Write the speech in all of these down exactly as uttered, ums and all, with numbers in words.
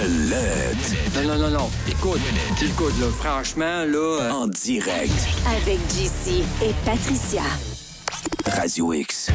Belette. Non, non, non, non. Écoute, écoute, là, franchement, là... Euh... En direct. Avec J C et Patricia. Radio X.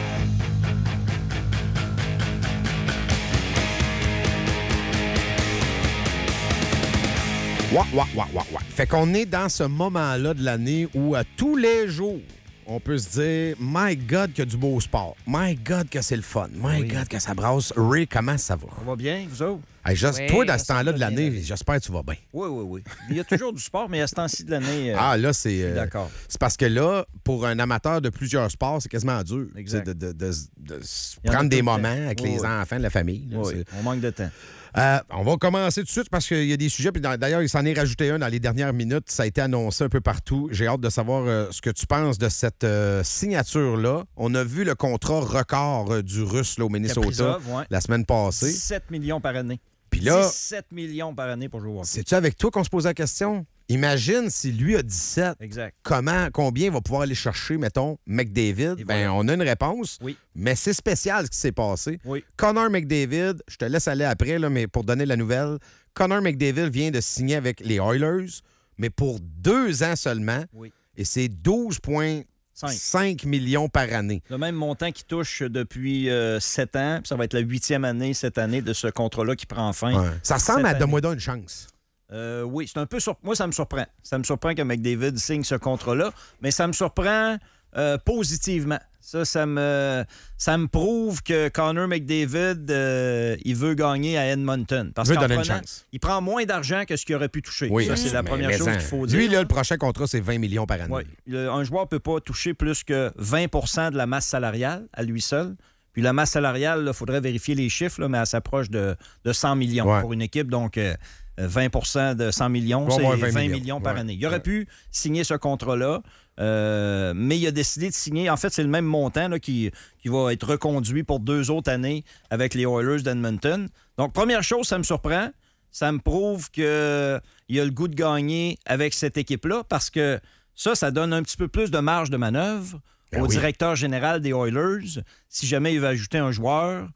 Ouais, ouais, ouais, ouais, ouais. Fait qu'on est dans ce moment-là de l'année où, à tous les jours, on peut se dire « My God, qu'il y a du beau sport. My God, que c'est le fun. My oui. God, que ça brasse. Ray, comment ça va? » On va bien, vous autres? Hey, juste, oui, toi, dans ce temps-là de l'année, bien. J'espère que tu vas bien. Oui, oui, oui. Il y a toujours du sport, mais à ce temps-ci de l'année... Euh, ah, là, c'est... Euh, d'accord. C'est parce que là, pour un amateur de plusieurs sports, c'est quasiment dur. Exact. De, de, de, de, de prendre des moments avec oui, les oui. enfants de la famille. Là, oui, on manque de temps. Euh, on va commencer tout de suite parce qu'il y a des sujets. Puis d'ailleurs, il s'en est rajouté un dans les dernières minutes. Ça a été annoncé un peu partout. J'ai hâte de savoir euh, ce que tu penses de cette euh, signature-là. On a vu le contrat record euh, du Russe là, au Minnesota Kaprizov, ouais. la semaine passée. dix-sept millions par année. Puis là, dix-sept millions par année pour jouer au hockey. C'est-tu avec toi qu'on se pose la question? Imagine si lui a dix-sept. Exact. Comment, combien il va pouvoir aller chercher, mettons, McDavid? Ben, on a une réponse. Oui. Mais c'est spécial ce qui s'est passé. Oui. Connor McDavid, je te laisse aller après, là, mais pour donner la nouvelle, Connor McDavid vient de signer avec les Oilers, mais pour deux ans seulement. Oui. Et c'est douze virgule cinq millions par année. Le même montant qui touche depuis euh, sept ans. Puis ça va être la huitième année cette année de ce contrat-là qui prend fin. Ouais. Ça ressemble à donne-moi donc une chance. Euh, oui, c'est un peu sur... Moi, ça me surprend. Ça me surprend que McDavid signe ce contrat-là, mais ça me surprend euh, positivement. Ça, ça me, ça me prouve que Connor McDavid, euh, il veut gagner à Edmonton. Parce veut qu'en donner prenant, une chance. Il prend moins d'argent que ce qu'il aurait pu toucher. Oui, ça, c'est la mais, première mais chose en, qu'il faut dire. Lui, là, le prochain contrat, c'est vingt millions par année. Oui. Le, un joueur ne peut pas toucher plus que vingt pour cent de la masse salariale à lui seul. Puis la masse salariale, il faudrait vérifier les chiffres, là, mais elle s'approche de, de cent millions ouais. pour une équipe. Donc, euh, vingt pour cent de cent millions, c'est vingt, vingt millions, millions par ouais. année. Il aurait ouais. pu signer ce contrat-là, euh, mais il a décidé de signer... En fait, c'est le même montant là, qui, qui va être reconduit pour deux autres années avec les Oilers d'Edmonton. Donc, première chose, ça me surprend. Ça me prouve qu'il a le goût de gagner avec cette équipe-là parce que ça, ça donne un petit peu plus de marge de manœuvre ben au oui. directeur général des Oilers. Si jamais il veut ajouter un joueur...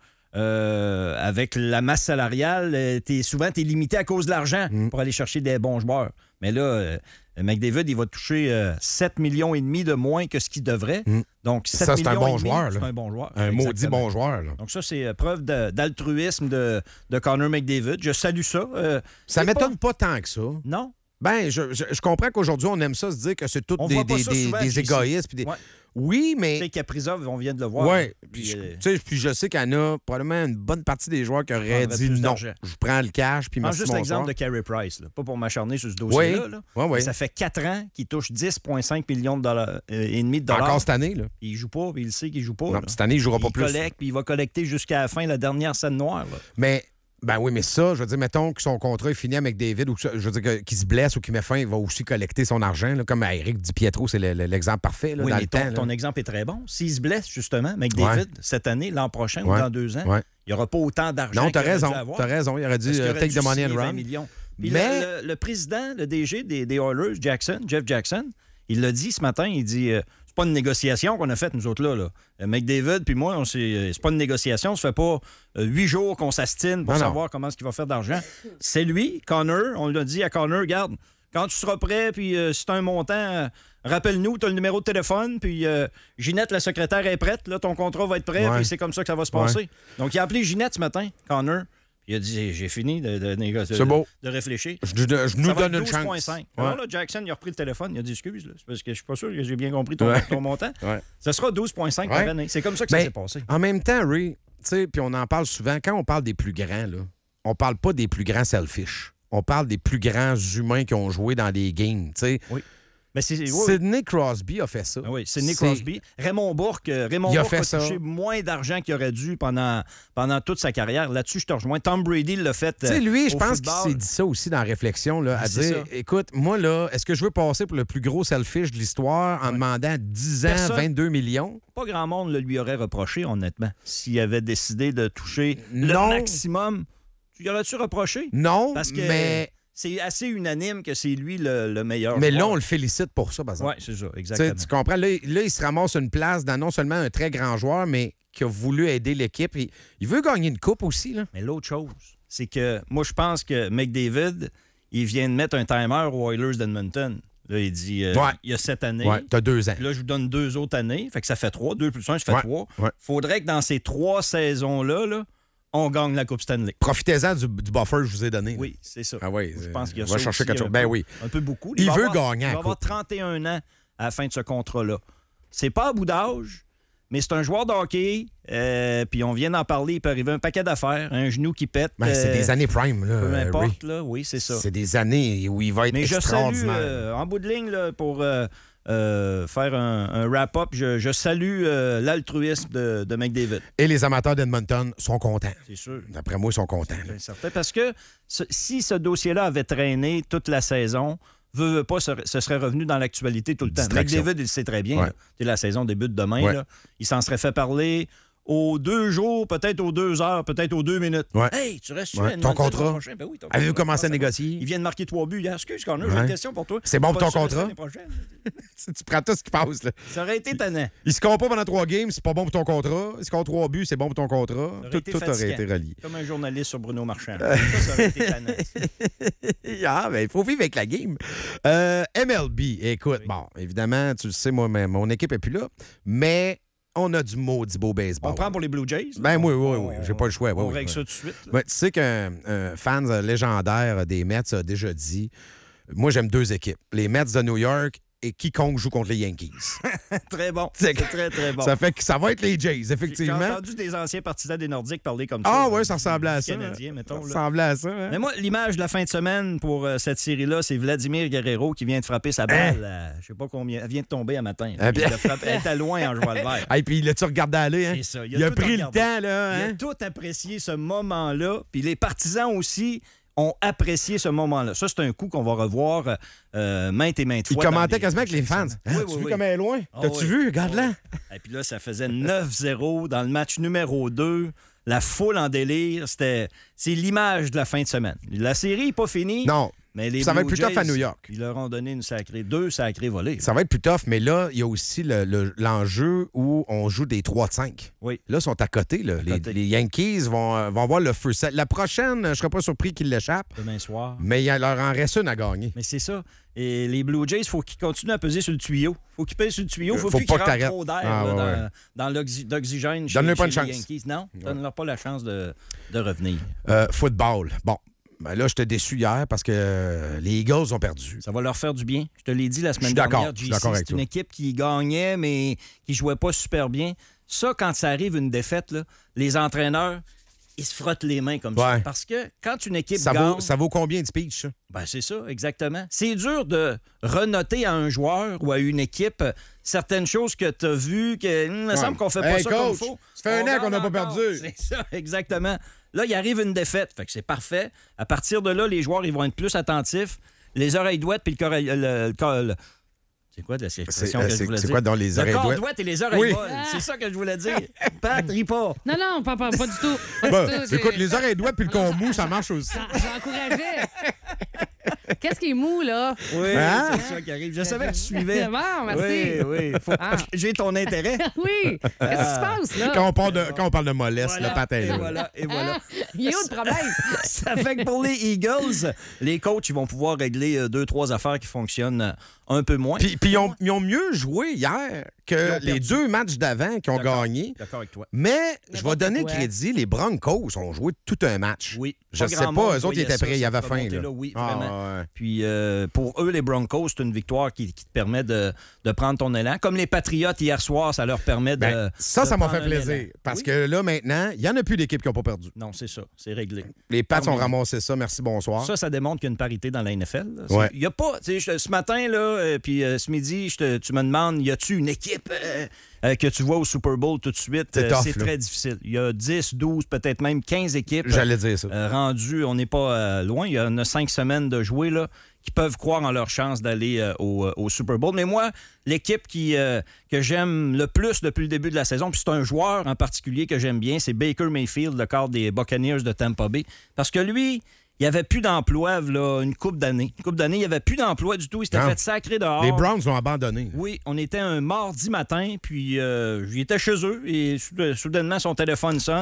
Euh, avec la masse salariale, t'es, souvent, tu es limité à cause de l'argent mm. pour aller chercher des bons joueurs. Mais là, euh, McDavid, il va toucher euh, sept millions et demi de moins que ce qu'il devrait. Mm. Donc, sept ça, c'est un bon demi, joueur. C'est là. un bon joueur. Un exactement. maudit bon joueur. Là. Donc, ça, c'est preuve de, d'altruisme de, de Connor McDavid. Je salue ça. Euh, ça m'étonne pas... pas tant que ça. Non? Ben, je, je, je comprends qu'aujourd'hui, on aime ça se dire que c'est tous des, des, des, des égoïstes. Puis des... Ouais. Oui, mais... Tu sais, Kaprizov, on vient de le voir. Oui, puis, euh... je, puis je sais qu'il y en a probablement une bonne partie des joueurs qui auraient dit non, d'argent. Je prends le cash, puis merci, juste l'exemple de Carey Price, là. Pas pour m'acharner sur ce dossier-là. Oui. Là. Oui, oui. Ça fait quatre ans qu'il touche dix virgule cinq millions de dollars, euh, et demi de dollars. Encore cette année, là. Il joue pas, puis il sait qu'il joue pas. Non, là. Cette année, il ne jouera il pas plus. Il collecte, puis il va collecter jusqu'à la fin, la dernière scène noire. Là. Mais... Ben oui, mais ça, je veux dire, mettons que son contrat est fini avec David, ou que, je veux dire, qu'il se blesse ou qu'il met fin, il va aussi collecter son argent. Là, comme Éric Di Pietro, c'est le, le, l'exemple parfait. Là, oui, dans mais le ton, temps, ton exemple est très bon. S'il se blesse, justement, McDavid, ouais. cette année, l'an prochain ouais. ou dans deux ans, ouais. il n'y aura pas autant d'argent. Non, t'as raison. T'as raison. Il aurait dû uh, take the money and run. Millions. Puis mais... le, le, le président, le D G des, des Oilers, Jackson, Jeff Jackson, il l'a dit ce matin, il dit... Euh, c'est pas une négociation qu'on a faite, nous autres, là. là. McDavid puis moi, on s'est... c'est pas une négociation. Ça fait pas huit euh, jours qu'on s'astine pour non, savoir non. comment ce qu'il va faire d'argent. C'est lui, Connor. On l'a dit à Connor, regarde, quand tu seras prêt, puis euh, si tu as un montant, euh, rappelle-nous, tu as le numéro de téléphone, puis euh, Ginette, la secrétaire, est prête. Là, ton contrat va être prêt, ouais. puis c'est comme ça que ça va se passer. Ouais. Donc, il a appelé Ginette ce matin, Connor. Il a dit, j'ai fini de, de négocier, c'est beau. de, de réfléchir. Je, je, je nous donne une chance. douze virgule cinq. Ouais. Alors là, Jackson, il a repris le téléphone, il a dit, excuse, là, c'est parce que je suis pas sûr que j'ai bien compris ton, ouais. ton montant. Ouais. Ça sera douze virgule cinq ouais. par année. C'est comme ça que ben, ça s'est passé. En même temps, Ray, tu sais, puis on en parle souvent, quand on parle des plus grands, là, on parle pas des plus grands selfish. On parle des plus grands humains qui ont joué dans des games, tu sais. Oui. Mais c'est, oui, Sidney Crosby a fait ça. Oui, Sidney Crosby. Raymond Bourque, Raymond Bourque a, a touché ça. moins d'argent qu'il aurait dû pendant, pendant toute sa carrière. Là-dessus, je te rejoins. Tom Brady l'a fait. Tu sais, lui, je pense football. qu'il s'est dit ça aussi dans la réflexion, là, à c'est dire, ça. Écoute, moi, là, est-ce que je veux passer pour le plus gros selfish de l'histoire en ouais. demandant dix ans, Personne, vingt-deux millions? Pas grand monde le lui aurait reproché, honnêtement, s'il avait décidé de toucher non. le maximum. Tu y aurais-tu reproché? Non, Parce que mais... C'est assez unanime que c'est lui le, le meilleur. Mais joueur. là, on le félicite pour ça, par exemple. Oui, c'est ça, exactement. T'sais, tu comprends? Là, là, il se ramasse une place dans non seulement un très grand joueur, mais qui a voulu aider l'équipe. Il, il veut gagner une coupe aussi. Là. Mais l'autre chose, c'est que moi, je pense que McDavid, il vient de mettre un timer aux Oilers d'Edmonton. Là, il dit, euh, ouais. il y a sept années. Ouais, t'as deux ans. Là, je vous donne deux autres années. Fait que ça fait trois. Deux plus un, ça fait ouais. trois. Ouais. Faudrait que dans ces trois saisons-là, là, on gagne la Coupe Stanley. Profitez-en du, du buffer que je vous ai donné. Oui, c'est ça. Ah oui, je pense qu'il y a va ça chercher aussi, quelque chose. Un ben peu, oui. Un peu beaucoup. Il, il veut avoir, gagner. Il va avoir trente et un ans à la fin de ce contrat-là. C'est pas à bout d'âge, mais c'est un joueur de hockey. Euh, puis on vient d'en parler. Il peut arriver un paquet d'affaires, un genou qui pète. Ben, c'est euh, des années prime, là. Peu importe, Ray. là. Oui, c'est ça. C'est des années où il va être mais extraordinaire. Je salue, euh, en bout de ligne, là, pour euh, euh, faire un, un wrap-up, je, je salue euh, l'altruisme de, de McDavid. Et les amateurs d'Edmonton sont contents. C'est sûr. D'après moi, ils sont contents. C'est certain. Parce que ce, si ce dossier-là avait traîné toute la saison, veut, veut pas, ce, ce serait revenu dans l'actualité tout le temps. Distraction. McDavid, il le sait très bien. Ouais. Là. La saison débute demain. Ouais. Là. Il s'en serait fait parler aux deux jours, peut-être aux deux heures, peut-être aux deux minutes. Ouais. Hey, tu restes Ouais. sur Ton contrat? Ben oui, ton Avez-vous contrat. commencé à négocier? Il vient de marquer trois buts hier. Excuse, Connor, Ouais. j'ai une question pour toi. C'est bon pour Pas ton sûr, contrat? l'année prochaine. Tu prends tout ce qui passe. Là. Ça aurait été tannant. Il se compte pas pendant trois games, c'est pas bon pour ton contrat. Il se compte trois buts, c'est bon pour ton contrat. aurait Tout, été tout aurait fatigant. été relié. Comme un journaliste sur Bruno Marchand. ça, ça aurait été tannant. Ah, ben, il faut vivre avec la game. Euh, M L B, écoute, Oui. bon, évidemment, tu le sais, moi, mais mon équipe est plus là, mais on a du maudit beau baseball. On prend pour les Blue Jays? Ben oui, oui, On- oui, j'ai pas le choix. oui, On oui, règle oui. ça tout de suite. là. Ben, tu sais qu'un un fan légendaire des Mets a déjà dit, moi, j'aime deux équipes, les Mets de New York et quiconque joue contre les Yankees. Très bon. C'est- C'est très, très bon. Ça fait que ça va être les Jays, J'ai effectivement. entendu des anciens partisans des Nordiques parler comme ça. Ah là. oui, ça ressemblait à Les ça. Canadiens, mettons. Ça là. ressemblait à ça. hein? Mais moi, l'image de la fin de semaine pour euh, cette série-là, c'est Vladimir Guerrero qui vient de frapper sa balle. à, je sais pas combien. Elle vient de tomber à matin. Ah, Il bien. l'a frappé- Elle était loin en jouant le vert. Ah, et puis, l'as-tu regardé aller? Hein? C'est ça. Il a, tout pris le regardé. temps, là. Il Hein? a tout apprécié ce moment-là. Puis les partisans aussi ont apprécié ce moment-là. Ça, c'est un coup qu'on va revoir euh, maintes et maintes Il fois. dans commentait les- quasiment avec les fans. Oui, Hein, oui, tu vu oui. comme elle est loin? Ah T'as-tu oui. vu? Regarde-la. Et puis là, ça faisait neuf zéro dans le match numéro deux. La foule en délire. C'était, c'est l'image de la fin de semaine. La série n'est pas finie. Non. Mais les Ça va Blue être plus tough Jays, à New York. Ils leur ont donné une sacrée, deux sacrées volées. Ça va être plus tough, mais là, il y a aussi le- le- l'enjeu où on joue des trois de cinq. Oui. Là, ils sont à côté. Là. Les, côté. les Yankees vont, euh, vont avoir le feu. Ça- La prochaine, je ne serais pas surpris qu'ils l'échappent, Demain soir. mais il leur en reste une à gagner. Mais c'est ça. Et les Blue Jays, il faut qu'ils continuent à peser sur le tuyau. Il faut qu'ils pèsent sur le tuyau. Il Euh, faut, faut plus pas qu'ils que rentrent t'arrêtes. trop d'air Ah, là, ouais, dans, ouais. dans l'oxy- d'oxygène chez, Donne-leur pas chez une les chance. Yankees. Non, donne-leur pas la chance de, de revenir. Euh, football. Bon. Ben là, j'étais déçu hier parce que euh, les Eagles ont perdu. Ça va leur faire du bien. Je te l'ai dit la Je semaine suis d'accord, dernière. je suis J C, d'accord avec c'est une toi. équipe qui gagnait, mais qui jouait pas super bien. Ça, quand ça arrive, une défaite, là, les entraîneurs, ils se frottent les mains comme ça. Ouais. Parce que quand une équipe Ça gagne... vaut, ça vaut combien de speech, ça? Ben, c'est ça, exactement. C'est dur de renoter à un joueur ou à une équipe euh, certaines choses que tu as vues, que hum, il me semble qu'on fait pas Hey, ça coach, comme il faut. ça fait un On an qu'on n'a gagne pas encore. perdu. C'est ça, exactement. Là, il arrive une défaite, fait que c'est parfait. À partir de là, les joueurs ils vont être plus attentifs. Les oreilles douettes puis le corps... Le, le- le- le- c'est quoi de la C'est expression que je c'est- voulais c'est dire? quoi dans les Le oreilles corps douettes? douette et les oreilles Oui. molles. C'est ça que je voulais dire. Pat, ris pas. Non, non, pas, pas, pas du tout. Pas du Bon, tout. J'ai- écoute, les oreilles douettes puis le con mou, ça marche aussi. J'en- J'encourageais. Qu'est-ce qui est mou, là? Oui, Hein? c'est ça qui arrive. Je savais que tu suivais. Bon, merci. Oui, oui. Faut- Ah. J'ai ton intérêt. Oui. Qu'est-ce qui se passe, là? Quand on parle de, quand on parle de mollesse, Voilà, le patin est et là. voilà, et voilà. Ah, il est où le problème? Ça fait que pour les Eagles, les coachs ils vont pouvoir régler euh, deux, trois affaires qui fonctionnent euh, un peu moins. Puis, puis ils, ont, ils ont mieux joué hier que Ils ont les perdu. deux matchs d'avant qui ont D'accord. gagné. D'accord avec toi. Mais je vais N'importe donner quoi. crédit, les Broncos ont joué tout un match. Oui. Je Pas sais grand pas, monde eux autres, ils voyait étaient ça, prêts, il y cette avait faim. remontée-là, Là. Oui, Ah, vraiment. ouais. Puis euh, pour eux, les Broncos, c'est une victoire qui, qui te permet de, de prendre ton élan. Comme les Patriotes hier soir, ça leur permet de. Ben, ça, de ça m'a fait prendre un plaisir. élan. Parce Oui. que là, maintenant, il n'y en a plus d'équipes qui n'ont pas perdu. Non, c'est ça. C'est réglé. Les Pats ont Terminé. ramassé ça. Merci, bonsoir. Ça, ça démontre qu'il y a une parité dans la N F L. là. C'est- Ouais. Il y a pas. tu sais, je- Ce matin, là, euh, puis euh, ce midi, je te- tu me demandes, y a-tu une équipe euh, euh, que tu vois au Super Bowl tout de suite? C'est Euh, tough, c'est là. très difficile. Il y a dix, douze, peut-être même quinze équipes J'allais dire ça. euh, rendues. On n'est pas euh, loin. Il y en a cinq semaines de jouer, là, qui peuvent croire en leur chance d'aller euh, au, euh, au Super Bowl. Mais moi, l'équipe qui, euh, que j'aime le plus depuis le début de la saison, puis c'est un joueur en particulier que j'aime bien, c'est Baker Mayfield, le quart des Buccaneers de Tampa Bay. Parce que lui, il n'y avait plus d'emploi, là, une couple d'années. Une couple d'années, il n'y avait plus d'emploi du tout. Il s'était Non. fait sacrer dehors. Les Browns ont abandonné. Oui, on était un mardi matin, puis euh, j'étais chez eux et sou- soudainement, son téléphone sonne.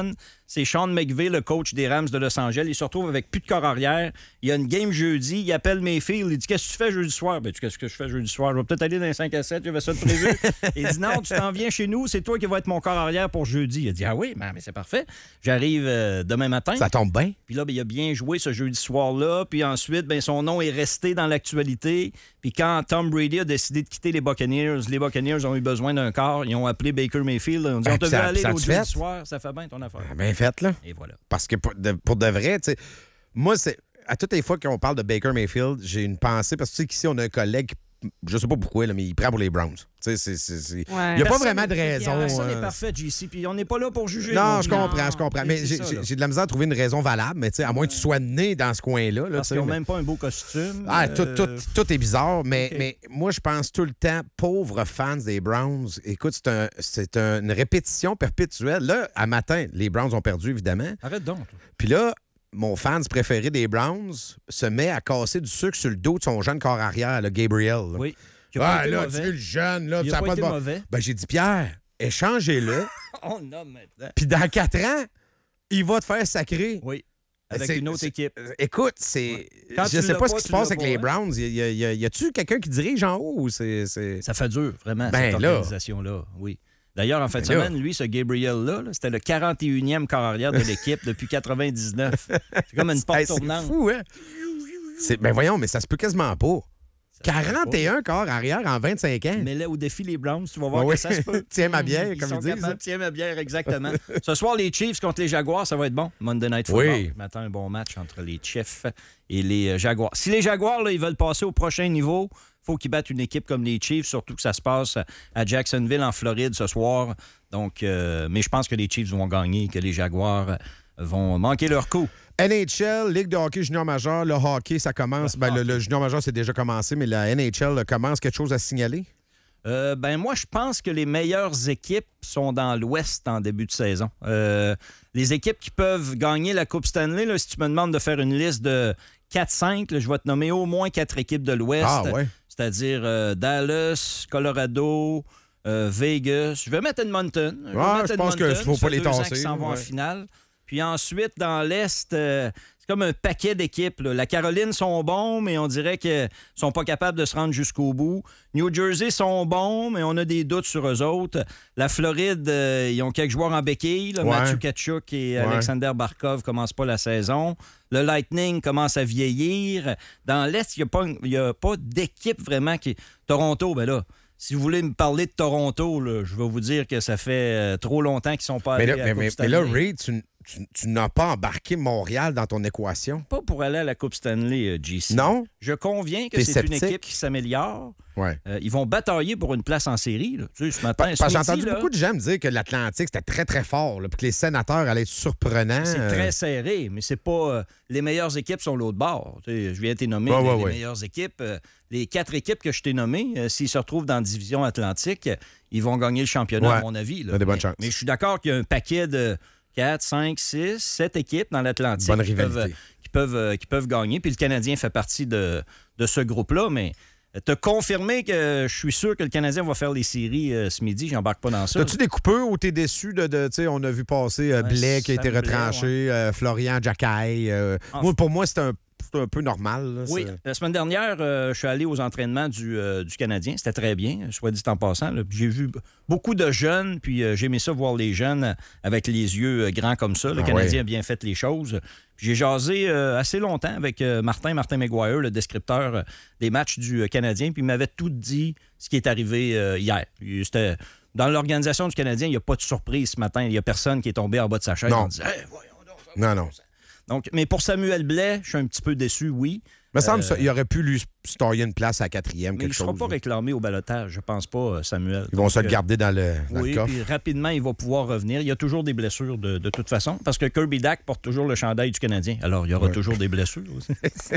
c'est Sean McVay, le coach des Rams de Los Angeles. Il se retrouve avec plus de corps arrière. Il y a une game jeudi. Il appelle Mayfield. Il dit, qu'est-ce que tu fais jeudi soir? Ben, tu qu'est-ce que je fais jeudi soir? Je vais peut-être aller dans les cinq à sept. J'avais ça de prévu. Il dit, non, tu t'en viens chez nous. C'est toi qui vas être mon corps arrière pour jeudi. Il a dit, ah oui, mais c'est parfait. J'arrive euh, demain matin. Ça tombe bien. Puis là, ben, il a bien joué ce jeudi soir-là. Puis ensuite, ben, son nom est resté dans l'actualité. Puis quand Tom Brady a décidé de quitter les Buccaneers, les Buccaneers ont eu besoin d'un corps. Ils ont appelé Baker Mayfield. Ils ont dit, Ah, on te puis veut ça- aller ça l'autre te fait? jeudi soir. Ça fait bien ton affaire. Ah, bien fait, là. Et voilà. Parce que pour de, pour de vrai, tu sais, moi, c'est à toutes les fois qu'on parle de Baker Mayfield, j'ai une pensée, parce que tu sais qu'ici, on a un collègue, je sais pas pourquoi, là, mais il prend pour les Browns. Tu sais, c'est- c'est- c'est- il Ouais. n'y a pas Personne vraiment de n'est- raison. Personne n'est euh, parfait, J C, puis on n'est pas là pour juger. Non, mon je gars. comprends, je comprends. Mais C'est j'ai ça, j'ai- là. j'ai de la misère à trouver une raison valable, mais tu sais, à moins que tu sois né dans ce coin-là. Là, Parce tu sais, qu'ils n'ont mais- même pas un beau costume. Ah, tout, euh, tout, tout est bizarre, mais, OK. mais moi, je pense tout le temps, pauvres fans des Browns, écoute, c'est un, c'est un- une répétition perpétuelle. Là, à matin, les Browns ont perdu, évidemment. Arrête donc. toi. Puis là, mon fan préféré des Browns se met à casser du sucre sur le dos de son jeune corps arrière, là, Gabriel. là. Oui. Qui a pas Ah, été là, mauvais. tu veux le jeune, là, Il ça a a pas pas de été bon. mauvais. Ben, j'ai dit, Pierre, échangez-le, On a maintenant. puis dans quatre ans, il va te faire sacrer. Oui. Avec C'est- une autre c'est- équipe. Euh, Écoute, c'est. Quand Je tu sais l'as pas ce pas, qui se tu l'as passe avec pas, les hein? Browns. Y, y, y, y a-tu quelqu'un qui dirige en haut ou c'est. c'est- Ça fait dur, vraiment, Ben cette là. organisation-là. Oui. D'ailleurs, en fin de Ben là. semaine, lui, ce Gabriel-là, là, c'était le quarante et unième corps arrière de l'équipe depuis quatre-vingt-dix-neuf. C'est comme une porte Hey, c'est tournante. fou, hein? C'est- Ben voyons, mais ça se peut quasiment pas. quarante et un corps arrière en vingt-cinq ans. Mais là, au défi, les Browns, tu vas voir Ouais, que ça se peut. Tiens ma bière, Ils comme sont ils disent. capables. hein. Tiens ma bière, exactement. Ce soir, les Chiefs contre les Jaguars, ça va être bon. Monday Night Football. Oui. Je m'attends un bon match entre les Chiefs et les euh, Jaguars. Si les Jaguars, là, ils veulent passer au prochain niveau, il faut qu'ils battent une équipe comme les Chiefs, surtout que ça se passe à Jacksonville, en Floride, ce soir. Donc, euh, mais je pense que les Chiefs vont gagner et que les Jaguars vont manquer leur coup. N H L, Ligue de hockey junior majeur, le hockey, ça commence. Ben, le, le junior majeur, c'est déjà commencé, mais la N H L commence. Quelque chose à signaler? Euh, ben moi, je pense que les meilleures équipes sont dans l'Ouest en début de saison. Euh, les équipes qui peuvent gagner la Coupe Stanley, là, si tu me demandes de faire une liste de quatre cinq, là, je vais te nommer au moins quatre équipes de l'Ouest. Ah, ouais. C'est-à-dire euh, Dallas, Colorado, euh, Vegas. Je vais mettre Edmonton. Je, vais Ouais, mettre je pense Edmonton. qu'il faut Ça pas fait les deux ans tasser, qu'ils s'en vont en ouais. finale. Puis ensuite, dans l'Est, euh, c'est comme un paquet d'équipes. là. La Caroline sont bons, mais on dirait qu'ils sont pas capables de se rendre jusqu'au bout. New Jersey sont bons, mais on a des doutes sur eux autres. La Floride, euh, ils ont quelques joueurs en béquille. là. Ouais. Matthew Tkachuk et Ouais. Alexander Barkov commencent pas la saison. Le Lightning commence à vieillir. Dans l'Est, il n'y a pas, il y a pas d'équipe vraiment qui... Toronto, ben là... Si vous voulez me parler de Toronto, là, je vais vous dire que ça fait euh, trop longtemps qu'ils sont pas Mais allés là, à la mais, Coupe mais- mais là, Stanley. Reed, tu, tu- tu n'as pas embarqué Montréal dans ton équation. Pas pour aller à la Coupe Stanley, euh, J C. Non? Je conviens que T'es c'est une sceptique? équipe qui s'améliore. Ouais. Euh, ils vont batailler pour une place en série. Là. Tu sais, ce matin, Parce que ce j'ai midi, entendu là, beaucoup de gens me dire que l'Atlantique, c'était très, très fort, là, puis que les sénateurs allaient être surprenants. c'est euh, très serré, mais c'est pas... euh, les meilleures équipes sont l'autre bord. Tu sais, je viens de t'es nommer Ouais, les, ouais, les ouais. meilleures équipes. Euh, les quatre équipes que je t'ai nommées, euh, s'ils se retrouvent dans la division Atlantique, euh, ils vont gagner le championnat, Ouais. à mon avis. Là. Il y a des bonnes mais, chances. mais je suis d'accord qu'il y a un paquet de quatre, cinq, six, sept équipes dans l'Atlantique Bonne qui peuvent, rivalité. qui, peuvent, euh, qui peuvent gagner. Puis le Canadien fait partie de, de ce groupe-là, mais... Te confirmer que je suis sûr que le Canadien va faire les séries euh, ce midi, j'embarque pas dans ça. T'as-tu des coupeurs ou t'es déçu de. de tu sais, on a vu passer euh, Ouais, Blais qui a Sam été Blais, retranché, euh, Florian Jacquet. euh, En moi, pour moi, c'est un, c'est un peu normal. là, Oui, c'est- la semaine dernière, euh, je suis allé aux entraînements du, euh, du Canadien. C'était très bien, soit dit en passant. là. J'ai vu b- beaucoup de jeunes, puis euh, j'ai aimé ça voir les jeunes avec les yeux euh, grands comme ça. Le Ah Canadien ouais. a bien fait les choses. Puis j'ai jasé euh, assez longtemps avec euh, Martin, Martin McGuire, le descripteur euh, des matchs du euh, Canadien, puis il m'avait tout dit ce qui est arrivé euh, hier. Puis C'était... Dans l'organisation du Canadien, il n'y a pas de surprise ce matin. Il n'y a personne qui est tombé en bas de sa chaise Non. en disant Hey, voyons donc, ça va Non, pas non. de bon sens. Donc, mais pour Samuel Blais, je suis un petit peu déçu, oui. Me semble Euh, ça, il aurait pu lui se tailler une place à la quatrième, Mais il quelque ne sera chose. pas là. réclamé au balotage, je pense pas, euh, Samuel. Ils vont se le Donc, garder dans le, dans Oui, le coffre. puis rapidement, il va pouvoir revenir. Il y a toujours des blessures de, de toute façon, parce que Kirby Dack porte toujours le chandail du Canadien. Alors, il y aura Ouais. toujours des blessures aussi.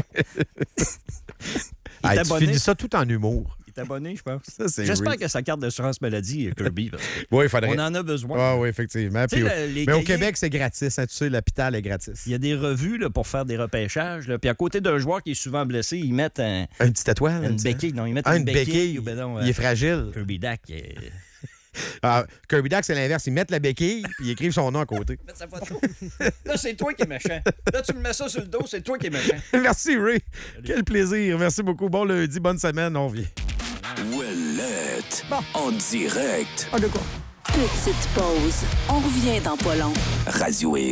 Il Hey, est tu abonné. finis ça tout en humour. Il est abonné, je pense. Ça, c'est J'espère Reed. que sa carte d'assurance maladie, euh, Kirby, parce Oui, il faudrait. qu'on en a besoin. Ah oui, effectivement. Tu sais, Puis- le- les mais au cahiers- Québec, c'est gratis. Hein, tu sais, l'hôpital est gratis. Il y a des revues là, pour faire des repêchages. là. Puis à côté d'un joueur qui est souvent blessé, ils mettent un- Une petite étoile. une tu sais. béquille. Non, ils mettent Ah, une une béquille. béquille. ou ben non, Il euh, est fragile. Kirby Dack, euh, Ah, Kirby Duck, c'est l'inverse. Ils mettent la béquille puis ils écrivent son nom à côté. Mettre sa photo. Là, c'est toi qui es méchant. Là, tu me mets ça sur le dos, c'est toi qui es méchant. Merci, Ray. Quel plaisir. Merci beaucoup. Bon lundi, bonne semaine. On revient. Ouellette. En direct. Petite pause. On revient dans pas long. Radio X.